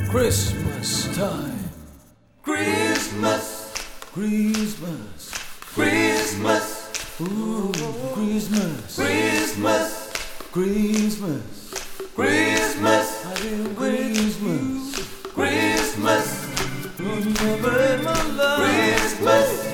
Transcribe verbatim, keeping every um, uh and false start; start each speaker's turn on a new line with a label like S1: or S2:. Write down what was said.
S1: Christmas time. Christmas, Christmas, Christmas, ooh, Christmas, Christmas, Christmas, Christmas, I do Christmas, Christmas, never in my life, Christmas.